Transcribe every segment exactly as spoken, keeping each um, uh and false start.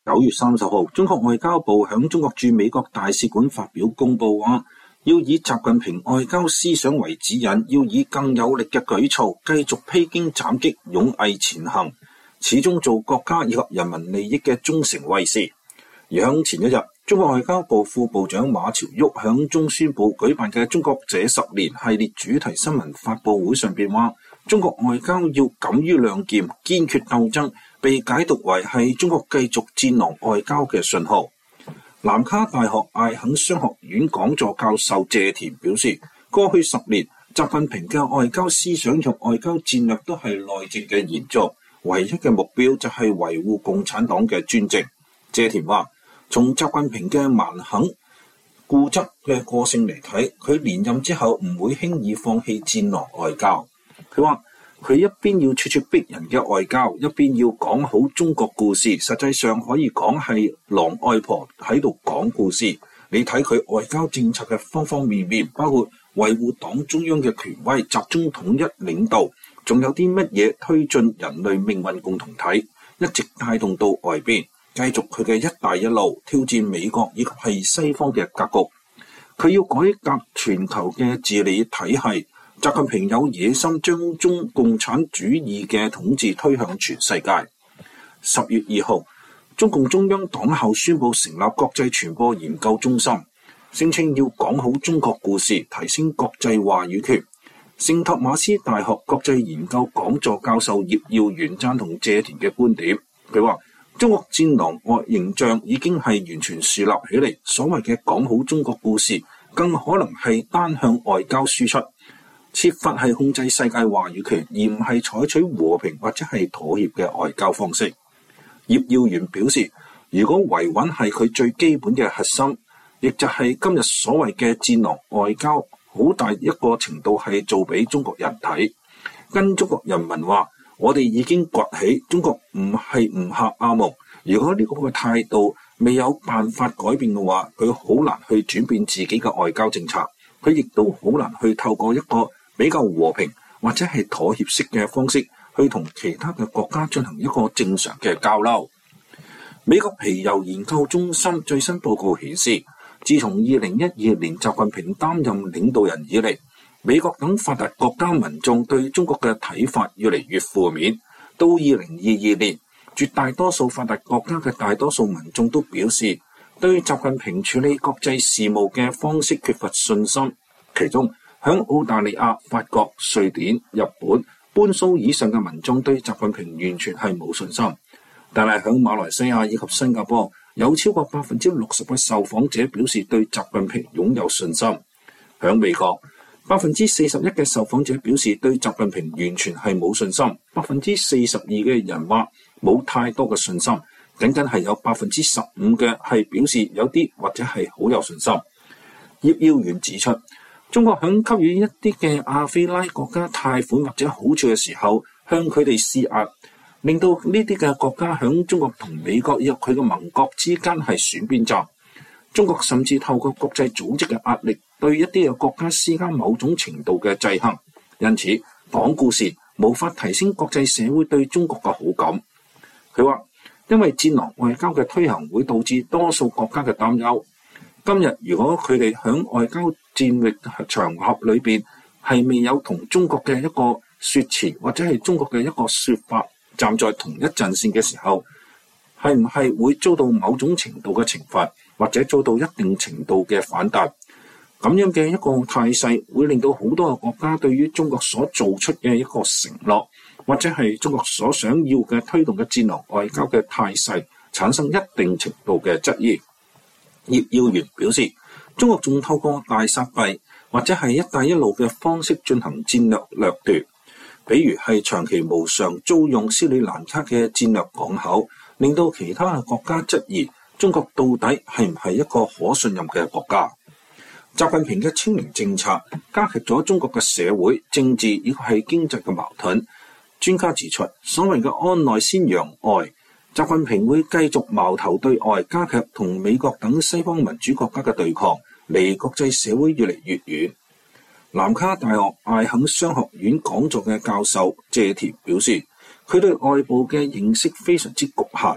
九月三十號，中國外交部響中國駐美國大使館發表公佈話，要以習近平外交思想為指引，要以更有力嘅舉措繼續披荊斬棘、勇毅前行，始終做國家以及人民利益嘅忠誠衛士。而響前一日，中國外交部副部長馬朝旭響中宣部舉辦嘅中國這十年系列主題新聞發佈會上邊話，中國外交要敢於亮劍、堅決鬥爭，被解讀為係中國繼續戰狼外交嘅信號。南卡大學艾肯商學院講座教授謝田表示，過去十年，習近平嘅外交思想及外交戰略都係內政嘅延續，唯一嘅目標就係維護共產黨嘅專政。謝田話，從習近平嘅蠻橫固執嘅個性嚟睇，佢連任之後唔會輕易放棄戰狼外交。佢話佢一邊要處處逼人嘅外交，一邊要講好中國故事，實際上可以講係狼外婆喺度講故事。你睇佢外交政策嘅方方面面，包括維護黨中央嘅權威、集中統一領導，仲有啲乜嘢推進人類命運共同體，一直帶動到外邊，繼續佢嘅一帶一路，挑戰美國以及係西方嘅格局。佢要改革全球嘅治理體系。習近平有野心將中共產主義嘅統治推向全世界。十月二號，中共中央黨校宣布成立國際傳播研究中心，聲稱要講好中國故事，提升國際話語權。聖托馬斯大學國際研究講座教授葉耀元贊同謝田嘅觀點，佢話中國戰狼外形象已經係完全樹立起嚟，所謂嘅講好中國故事，更可能係單向外交輸出。設法係控制世界話語權，而唔係採取和平或者係妥協嘅外交方式。葉耀元表示，如果維穩係佢最基本嘅核心，亦就係今日所謂嘅戰狼外交，好大一個程度係做俾中國人睇，跟中國人民話我哋已經崛起，中國唔係唔嚇阿蒙。如果呢個嘅態度未有辦法改變嘅話，佢好難去轉變自己嘅外交政策，佢亦都好難去透過一個比較和平或者係妥協式嘅方式去同其他嘅國家進行一個正常嘅交流。美國皮尤研究中心最新報告顯示，自從二零一二年習近平擔任領導人以嚟，美國等發達國家民眾對中國嘅睇法越嚟越負面。到二零二二年，絕大多數發達國家嘅大多數民眾都表示對習近平處理國際事務嘅方式缺乏信心。其中響澳大利亞、法國、瑞典、日本半數以上嘅民眾對習近平完全係冇信心，但係響馬來西亞以及新加坡有超過百分之六十嘅受訪者表示對習近平擁有信心。響美國，百分之四十一嘅受訪者表示對習近平完全係冇信心，百分之四十二嘅人話冇太多嘅信心，僅僅係有百分之十五嘅係表示有啲或者係好有信心。葉耀元指出，中國響給予一啲嘅亞非拉國家貸款或者好處嘅時候，向佢哋施壓，令到呢啲嘅國家響中國同美國以及佢嘅盟國之間係選邊站。中國甚至透過國際組織嘅壓力，對一啲嘅國家施加某種程度嘅制衡，因此講故事無法提升國際社會對中國嘅好感。佢話，因為戰狼外交嘅推行會導致多數國家嘅擔憂。今日如果佢哋響外交戰域場合裏邊係未有同中國嘅一個說辭或者係中國嘅一個說法站在同一陣線嘅時候，係唔係會遭到某種程度嘅懲罰，或者遭到一定程度嘅反彈？咁樣嘅一個態勢會令到好多個國家對於中國所做出嘅一個承諾，或者係中國所想要嘅推動嘅戰狼外交嘅態勢產生一定程度嘅質疑。葉耀元表示，中國仲透過大撒幣或者係一帶一路嘅方式進行戰略掠奪，比如係長期無償租用斯里蘭卡嘅戰略港口，令到其他嘅國家質疑中國到底係唔係一個可信任嘅國家。習近平嘅清零政策加劇咗中國嘅社會、政治以及係經濟嘅矛盾。專家指出，所謂嘅安內先揚外，習近平會繼續矛頭對外，加劇同美國等西方民主國家嘅對抗，離國際社會越嚟越遠。南卡大學艾肯商學院講座嘅教授謝田表示，佢對外部嘅認識非常之局限。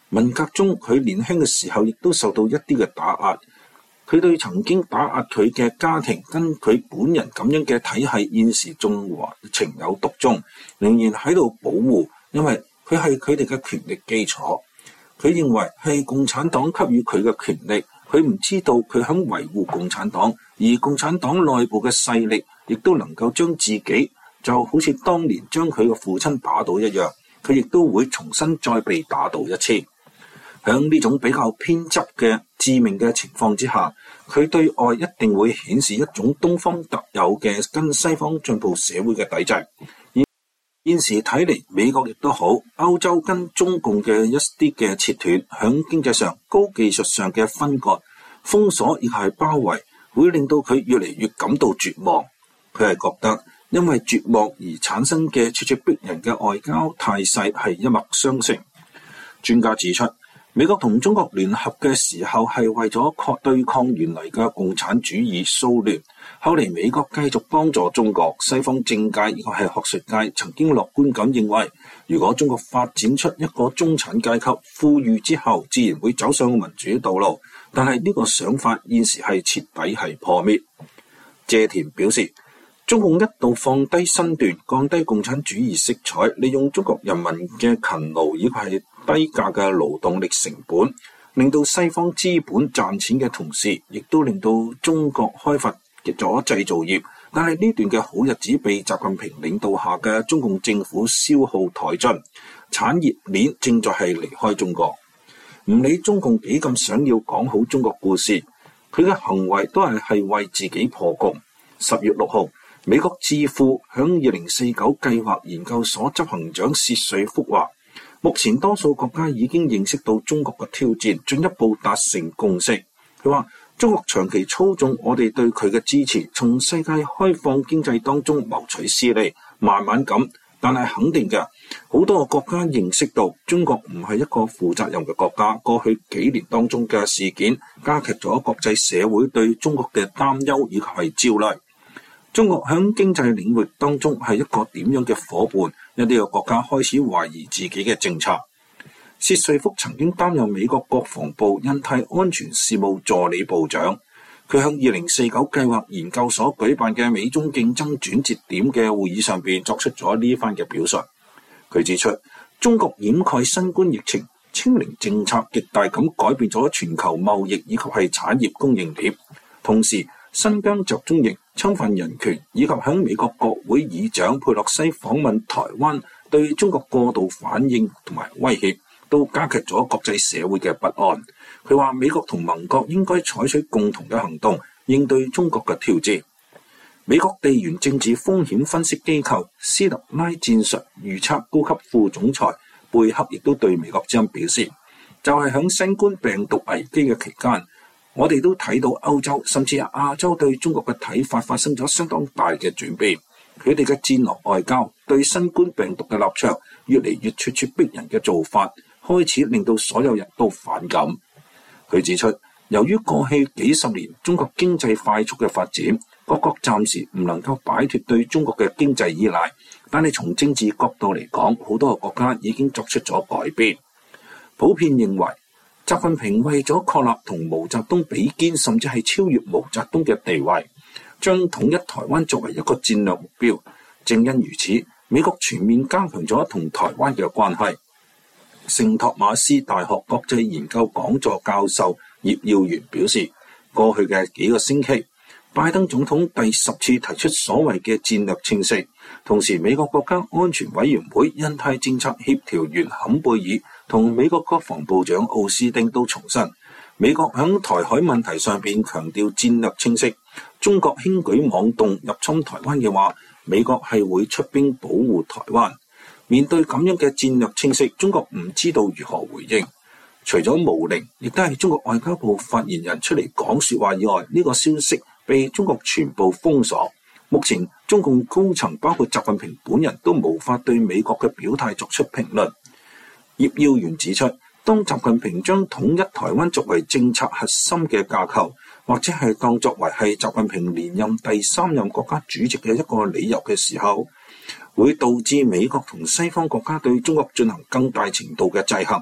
文革中佢年輕嘅時候亦都受到一啲嘅打壓，佢對曾經打壓佢嘅家庭跟佢本人咁樣嘅體系現時仲情有獨鍾，仍然喺度保護，因為佢係佢哋嘅權力基礎。佢認為係共產黨給予佢嘅權力，佢唔知道佢肯維護共產黨，而共產黨內部嘅勢力亦都能夠將自己就好似當年將佢嘅父親打倒一樣，佢亦都會重新再被打倒一次。喺呢種比較偏執嘅致命嘅情況之下，佢對外一定會顯示一種東方特有嘅跟西方進步社會嘅抵制。現時睇嚟，美國亦都好，歐洲跟中共嘅一啲嘅切斷，喺經濟上、高技術上嘅分割、封鎖亦係包圍，會令到佢越嚟越感到絕望。佢係覺得因為絕望而產生嘅咄咄逼人嘅外交態勢係一脈相承。專家指出，美國同中國聯合嘅時候係為咗抗對抗原來嘅共產主義騷亂，後嚟美國繼續幫助中國。西方政界亦係學術界曾經樂觀咁認為，如果中國發展出一個中產階級，富裕之後自然會走上民主道路。但係呢個想法現時係徹底係破滅。謝田表示，中共一度放低身段，降低共產主義色彩，利用中國人民嘅勤勞以及係低價嘅勞動力成本，令到西方資本賺錢嘅同時，亦都令到中國開發咗製造業。但係呢段嘅好日子被習近平領導下嘅中共政府消耗殆盡，產業鏈正在係離開中國。唔理中共幾咁想要講好中國故事，佢嘅行為都係係為自己破局。十月六號，美國智庫響二零四九計劃研究所執行長薛瑞福話，目前多數國家已經認識到中國嘅挑戰，進一步達成共識。佢話中國長期操縱我哋對佢嘅支持，從世界開放經濟當中謀取私利，慢慢咁，但係肯定嘅，好多個國家認識到中國唔係一個負責任嘅國家。過去幾年當中嘅事件加劇咗國際社會對中國嘅擔憂以及係焦慮。中國喺經濟領域當中係一個點樣嘅夥伴？一啲嘅國家開始懷疑自己嘅政策。薛瑞福曾經擔任美國國防部印太安全事務助理部長，佢向二零四九計劃研究所舉辦嘅美中競爭轉折點嘅會議上邊作出咗呢番嘅表述。佢指出，中國掩蓋新冠疫情、清零政策極大咁改變咗全球貿易以及係產業供應鏈，同時新疆集中營、侵犯人權以及響美國國會議長佩洛西訪問台灣對中國過度反應同埋威脅，都加劇咗國際社會嘅不安。佢話美國同盟國應該採取共同嘅行動，應對中國嘅挑戰。美國地緣政治風險分析機構斯特拉戰術預測高級副總裁貝克亦都對美國之音表示，就係響新冠病毒危機嘅期間，我哋都睇到歐洲甚至係亞洲對中國嘅睇法發生咗相當大嘅轉變。佢哋嘅戰略外交對新冠病毒嘅立場越嚟越咄咄逼人嘅做法，開始令到所有人都反感。佢指出，由於過去幾十年中國經濟快速嘅發展，各國暫時唔能夠擺脫對中國嘅經濟依賴，但係從政治角度嚟講，好多個國家已經作出咗改變。普遍認為，習近平為咗確立同毛澤東比肩，甚至係超越毛澤東嘅地位，將統一台灣作為一個戰略目標。正因如此，美國全面加強咗同台灣嘅關係。聖托馬斯大學國際研究講座教授葉耀元表示，過去嘅幾個星期，拜登總統第十次提出所謂嘅戰略清晰。同時，美國國家安全委員會印太政策協調員坎貝爾同美國國防部長奧斯汀都重申，美國響台海問題上邊強調戰略清晰。中國輕舉妄動入侵台灣嘅話，美國係會出兵保護台灣。面對咁樣嘅戰略清晰，中國唔知道如何回應。除咗毛寧，亦都係中國外交部發言人出嚟講說話以外，呢個消息被中國全部封鎖。目前中共高層包括習近平本人都無法對美國嘅表態作出評論。葉耀元指出，當習近平將統一台灣作為政策核心嘅架構，或者係當作為係習近平連任第三任國家主席嘅一個理由嘅時候，會導致美國同西方國家對中國進行更大程度嘅制衡。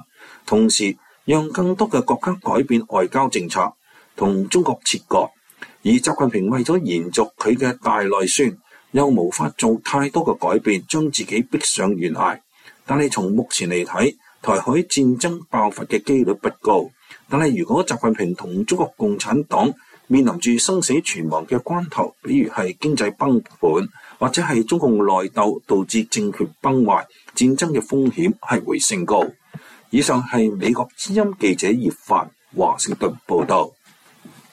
同時讓更多嘅國家改變外交政策，同中國切割。而習近平為咗延續佢嘅大內宣，又無法做太多嘅改變，將自己逼上懸崖。但係從目前嚟睇，台海戰爭爆發嘅機率不高。但係如果習近平同中國共產黨面臨住生死存亡嘅關頭，比如係經濟崩盤，或者係中共內鬥導致政權崩壞，戰爭嘅風險係會升高。以上係美國之音記者葉凡華盛頓報道。